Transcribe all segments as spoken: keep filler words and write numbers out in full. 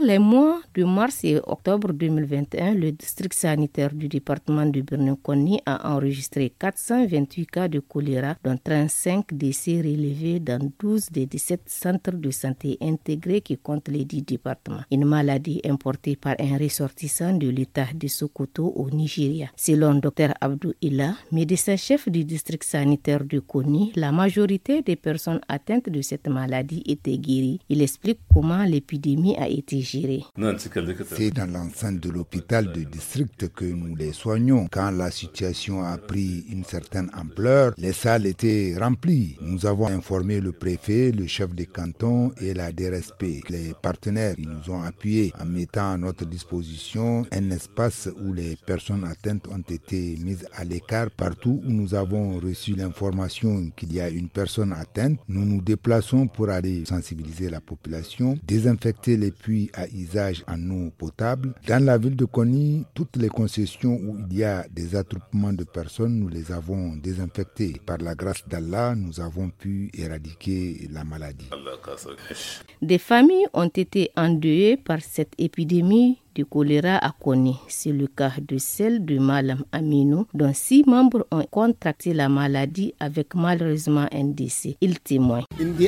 les mois de mars et octobre deux mille vingt et un, le district sanitaire du département de Birnin-Konni a enregistré quatre cent vingt-huit cas de choléra, dont trente-cinq décès relevés dans douze des dix-sept centres de santé intégrés qui comptent les dix départements. Une maladie importée par un ressortissant de l'État de Sokoto au Nigeria. Selon Dr Abdou Ila, médecin-chef du district sanitaire de Konni, la majorité des personnes atteintes de cette maladie étaient guéries. Il explique comment l'épidémie a été gérée. C'est dans l'enceinte de l'hôpital de district que nous les soignons. Quand la situation a pris une certaine ampleur, les salles étaient remplies. Nous avons informé le préfet, le chef de canton et la D R S P. Les partenaires ils nous ont appuyés en mettant à notre disposition un espace où les personnes atteintes ont été mises à l'écart. Partout où nous avons reçu l'information qu'il y a une personne atteinte, nous nous déplaçons pour aller sensibiliser la population, désinfecter les puits à usage en eau potable. Dans la ville de Konni, toutes les concessions où il y a des attroupements de personnes, nous les avons désinfectées. Par la grâce d'Allah, nous avons pu éradiquer la maladie. Des familles ont été endeuillées par cette épidémie du choléra à Konni. C'est le cas de celle de Malam Aminou, dont six membres ont contracté la maladie avec malheureusement un décès. Il témoigne.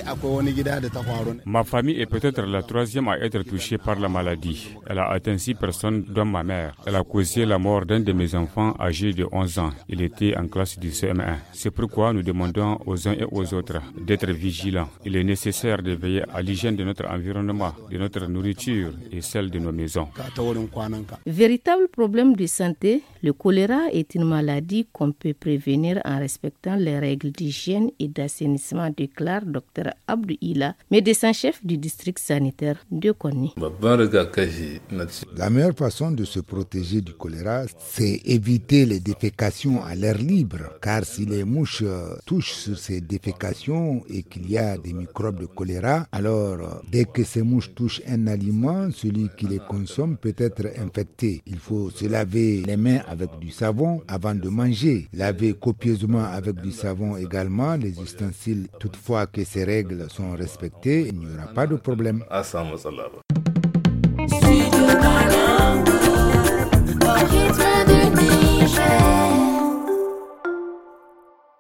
Ma famille est peut-être la troisième à être touchée par la maladie. Elle a atteint six personnes, dont ma mère. Elle a causé la mort d'un de mes enfants âgé de onze ans. Il était en classe du C M un. C'est pourquoi nous demandons aux uns et aux autres d'être vigilants. Il est nécessaire de veiller à l'hygiène de notre environnement, de notre nourriture et celle de nos maisons. Véritable problème de santé, le choléra est une maladie qu'on peut prévenir en respectant les règles d'hygiène et d'assainissement, déclare Dr Abdou Ila, médecin-chef du district sanitaire de Konni. La meilleure façon de se protéger du choléra, c'est éviter les défécations à l'air libre, car si les mouches touchent sur ces défécations et qu'il y a des microbes de choléra, alors dès que ces mouches touchent un aliment, celui qui les consomme peut être infecté. Il faut se laver les mains avec du savon avant de manger. Laver copieusement avec du savon également les ustensiles. Toutefois que ces règles sont respectées, il n'y aura pas de problème. Studio Kalangu, au rythme du Niger.